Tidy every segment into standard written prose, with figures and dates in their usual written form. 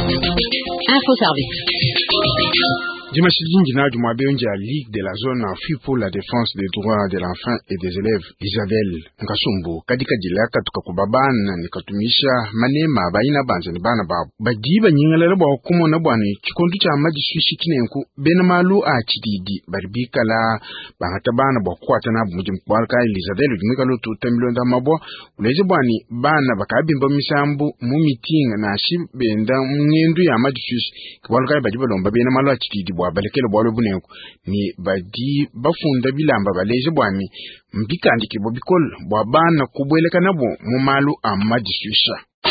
Info Service. Dimanche d'Indina du mois à Ligue de la zone en fut pour la défense des droits de l'enfant et des élèves Isabelle Nkasumbu kadika dilaka tukakubabana nikatumisha manema baina banze ni bana babu badiba nyingala ba hukumu na bwani chikondu cha maji shishi kinenku bena malu a chididi barbika la bangata bana ba kwata na mujim kwalka Isabelle dumika lo tutamilo ndamabo uleze bwani bana bakabimba misambu mu meeting na shibenda mngendu ya maji shishi kwalka badiba lomba bena malu a chididi balekele bwalo bunenku ni badi bafunda bilamba baleje bwami mbikandike bobikol bwabana kubweleka nabo mu malu amadishisha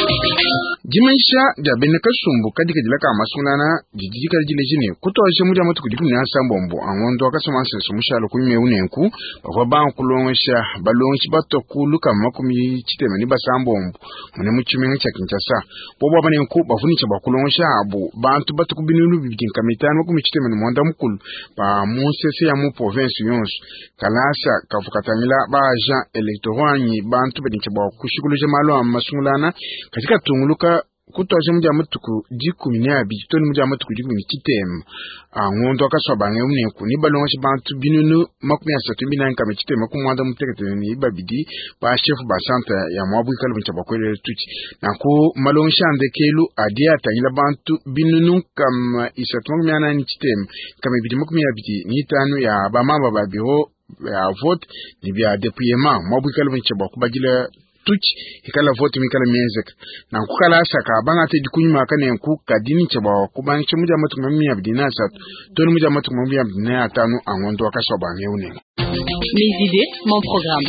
Dimaisha da beneka sumbu kadika dilaka masunana jijika jilejine kutoje muja matu kudikuni asambombo angondo akasoma senso mushalo kuime unenku bakwa kulongesha balonchi batokuluka makumi chiteme ni basambombo mune muchimenga chakinchasa bobo abanenku bafunicha bakulongesha abo bantu batukubinulu bibinka mitano makumi chiteme ni mwanda mukulu ba musese ya mu province yonso kalasa kafukatamila ba agent electoral bantu bedincha bakushikuluje malo amasunana katika tunguluka kutoje muja matuku dikumina bitoni muja matuku dikumini chitem ngondo akasobange unenku ni balonga bantu binunu makumi asatu binanka chitem kumwanda mutekete ni babidi ba chef ba centre ya mwabu kalubincha bakwele tuchi nako malonga andekelu adia tanyila bantu binunu kam isatu makumi ni chitem kam bidi makumi abidi ni tanu ya ba mamba ba biro ya vote ni bia dépouillement mwabu kalubincha bakubagila tuch ikala vote mikala mienzek na kukala saka banga te dikunyuma kane nku kadini chaba kubanga chemuja matu mamia bidina sat toni muja matu mamia bidina atanu angondo akasobange une Mes idées, mon programme.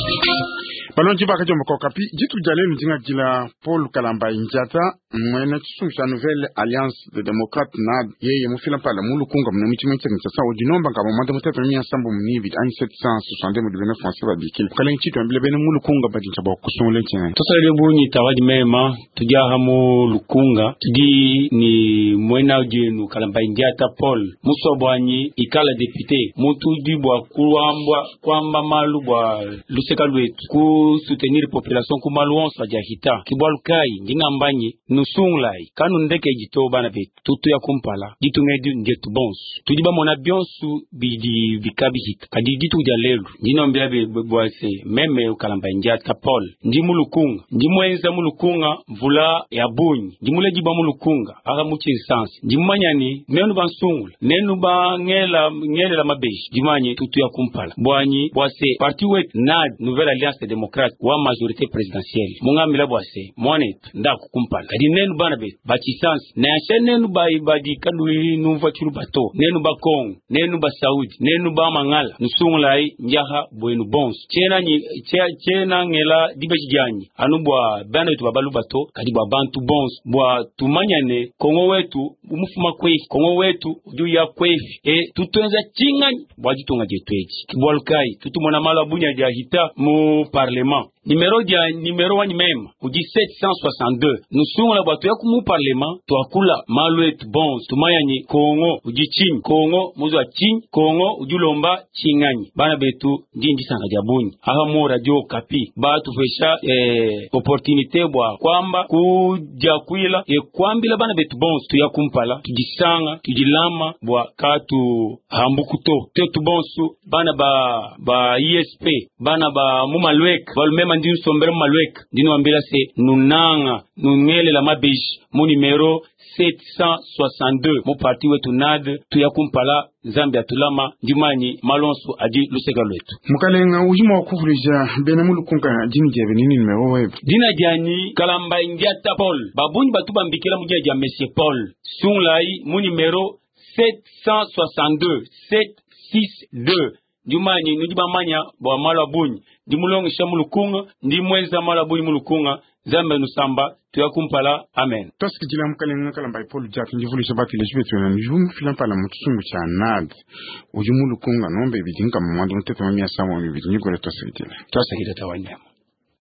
Balon jiba kajo mkokapi jitu jale mjinga jila Paul Kalamba Injata mwene tsusumsha nouvelle alliance de démocrates NAD yeye mufila pala mulu kunga mna michi mwenche mchasa ujinomba nga mwanda mutata mia sambo mnivid ani 760 mudibene fransi babikili kala nchitu ambile bene mulu kunga badi nchaba kusumule nchene tosa lebu ni tawadi mema tujaha mu lukunga tudi ni mwena ujenu Kalamba Injata Paul musobwanyi ikala depute mutu jibwa kuwambwa kwamba malu bwa luseka lwetu ku soutenir population kumaluonsa jahita kibalkai ngingambanyi nusunglai kanu ndeke jito bana be tutu ya kumpala jitungedu ngetu bons tudiba mona bionsu bidi bikabi hit kadi jitu jalelu njinombia be bwase meme Kalamba Injata Paul njimulukunga njimwenza mulukunga mvula ya bunyi njimule jiba mulukunga aka muchi sans njimanyani nenu bansungula nenu ba ngela la mabeji jimanye tutu ya kumpala bwanyi bwase parti wet NAD nouvelle alliance de démocrate wa majorité présidentielle mungamila bwase monet nda kukumpala kadi nenu bana be bachisans na nenu badi kaduli numva churu bato nenu ba Congo nenu ba Saudi nenu ba mangala nusungulai njaha bwenu bons chena ngela dibejijanyi anubwa bana wetu babalu bato kadi bwa bantu bons bwa tumanyane Kongo wetu umufuma kwefi Kongo wetu juya kwefi tutuenza chingani bwa jitunga jetweji kibolkai tutumona mala bunya jahita mu parlement numero wani mema uji 762 nusunga batu ya kumu parlement tuakula maluet bons tumayani Kongo uji chini Kongo muzo wa chini Kongo ujulomba chingani bana betu njinji sanga jabuni aha mu radio kapi batu fesha opportunité bwa kwamba kujakwila kwambila bana betu bons tuya kumpala tujisanga tujilama bwa katu hambukuto tetu bonsu bana ba ISP bana ba mumalwek balumema ndinu sombere malwek ndinu ambila se nunanga nungele la mabeji mu numero 762 mu parti wetu NAD tuya kumpala Zambia tulama ndimanyi malonso adi lusega lwetu mukalenga ujima wakufurija bena mulu kunga jini jebe nini numero web dina jani Kalamba Injata Paul babuni batuba mbikela mujaja Monsieur Paul sunglai mu numero 762 762 Jumani nujiba manya bwa mala bunyi dimulongi shamulukunga ndimwenza mala bunyi mulukunga Zambia nusamba tuyakumpala amen toski jila mukalenga Kalamba Paul Jack njivuli shabati lesbetu na njumu filampala mutusungu cha NAD ujumulukunga nombe bidinga mwanda mutete mamia sawa mbidinyi gore toski jila tawanya